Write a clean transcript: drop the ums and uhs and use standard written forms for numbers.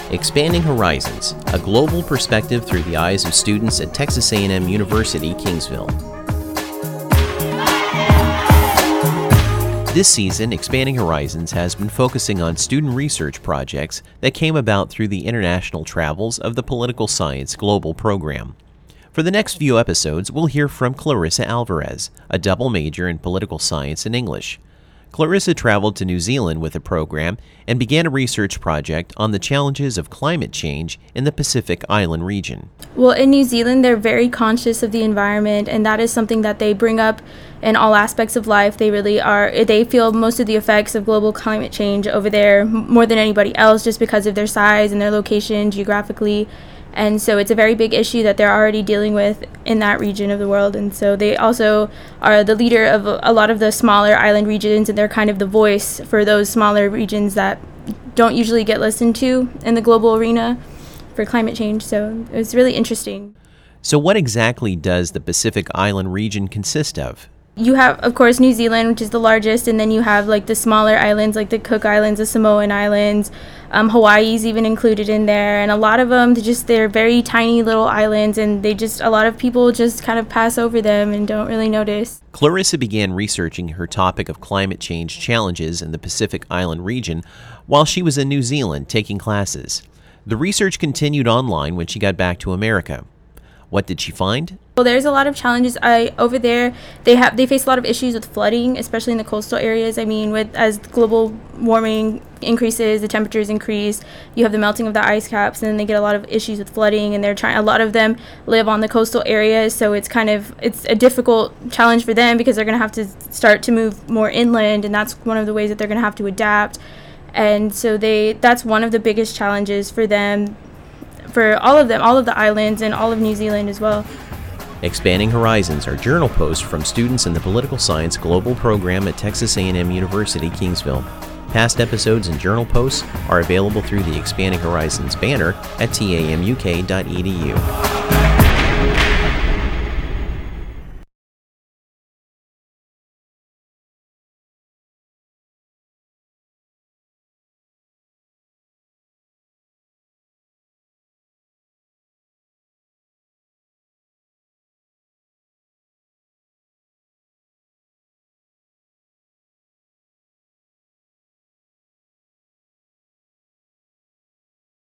Expanding Horizons, a global perspective through the eyes of students at Texas A&M University, Kingsville. This season, Expanding Horizons has been focusing on student research projects that came about through the international travels of the Political Science Global Program. For the next few episodes, we'll hear from Clarissa Alvarez, a double major in political science and English. Clarissa traveled to New Zealand with the program and began a research project on the challenges of climate change in the Pacific Island region. Well, in New Zealand, they're very conscious of the environment, and that is something that they bring up in all aspects of life. They really are. They feel most of the effects of global climate change over there more than anybody else, just because of their size and their location geographically. And so it's a very big issue that they're already dealing with in that region of the world. And so they also are the leader of a lot of the smaller island regions, and they're kind of the voice for those smaller regions that don't usually get listened to in the global arena for climate change. So it was really interesting. So what exactly does the Pacific Island region consist of? You have, of course, New Zealand, which is the largest, and then you have like the smaller islands like the Cook Islands, the Samoan Islands, Hawaii's even included in there, and a lot of them, they're very tiny little islands, and a lot of people just kind of pass over them and don't really notice. Clarissa began researching her topic of climate change challenges in the Pacific Island region while she was in New Zealand taking classes. The research continued online when she got back to America. What did she find? Well, there's a lot of challenges over there. They face a lot of issues with flooding, especially in the coastal areas. I mean, as global warming increases, the temperatures increase, you have the melting of the ice caps, and then they get a lot of issues with flooding, and a lot of them live on the coastal areas, so it's a difficult challenge for them because they're going to have to start to move more inland, and that's one of the ways that they're going to have to adapt. And so that's one of the biggest challenges for them, for all of the islands and all of New Zealand as well. Expanding Horizons are journal posts from students in the Political Science Global Program at Texas A&M University, Kingsville. Past episodes and journal posts are available through the Expanding Horizons banner at tamuk.edu.